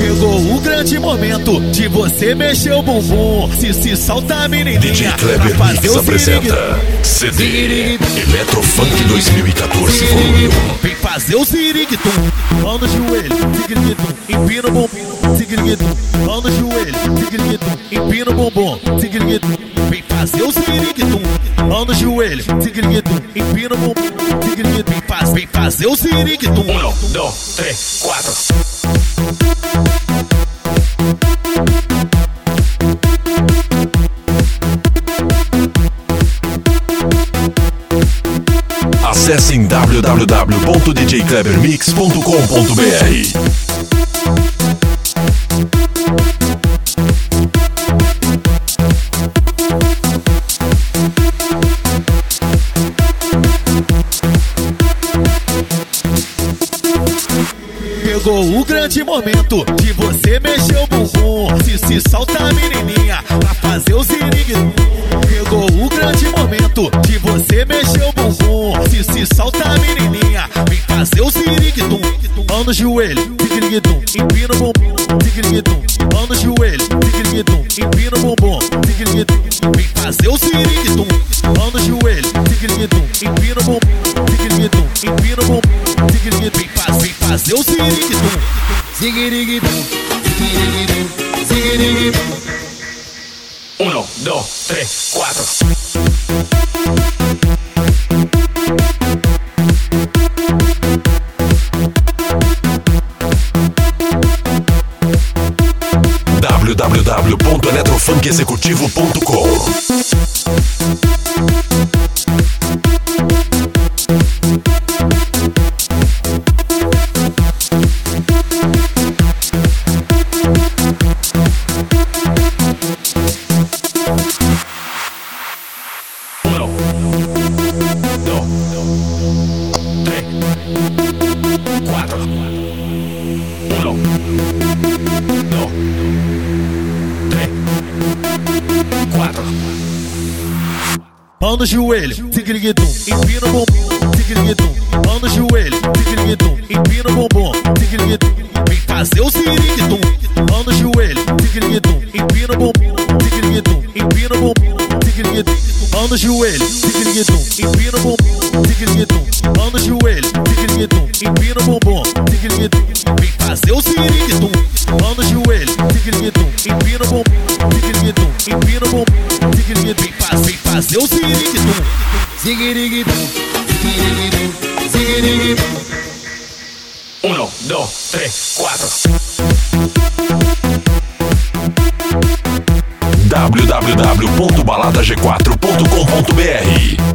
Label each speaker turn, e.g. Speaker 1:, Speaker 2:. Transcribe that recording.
Speaker 1: Chegou o grande momento de você mexer o bumbum. Se solta a menininha.
Speaker 2: DJ Kleber Mix apresenta CD Eletrofunk 2014 Volume 1.
Speaker 1: Vem fazer o siriguitum, mão no joelho, siriguitum, empina o bumbum, siriguitum, mão no joelho, siriguitum, empina o bumbum, siriguitum. Vem fazer o siriguitum, mão no joelho, siriguitum, empina o bumbum, siriguitum. Vem fazer o siriguitum.
Speaker 2: 1, 2, 3, 4. Acesse em www.djklebermix.com.br.
Speaker 1: Chegou o grande momento de você mexer o bumbum. Se solta a menininha pra fazer o siriguitum. Chegou o grande momento de você mexer o bumbum. Se solta a menininha, vem fazer o siriguitum. Mão no joelho, siriguitum, empina o bumbum, siriguitum. Mão no joelho, siriguitum, empina o bumbum, siriguitum. Vem fazer o siriguitum. Mão no joelho, siriguitum, empina o bumbum, siriguitum, empina o bumbum, siriguitum. Vem fazer o siriguitum. Siriguitum, siriguitum, siriguitum.
Speaker 2: 1, 2, 3, 4. www.eletrofunkexecutivo.com.
Speaker 1: Mão no joelho, siriguitum, empina o bumbum, siriguitum. Mão no joelho, siriguitum, empina o bumbum, siriguitum. Vem fazer o siriguitum. Mão no joelho, siriguitum, empina o bumbum, siriguitum, empina o bumbum, siriguitum. Mão no joelho, siriguitum, empina o bumbum, siriguitum. Mão no joelho, siriguitum, empina o bumbum, siriguitum. Vem fazer o siriguitum. Mão no joelho, siriguitum, empina o bumbum, siriguitum, empina o bumbum, siriguitum. Vem fazer o siriguitum. Siriguitum, siriguitum, siriguitum.
Speaker 2: 1, 2, 3, 4. www.baladag4.com.br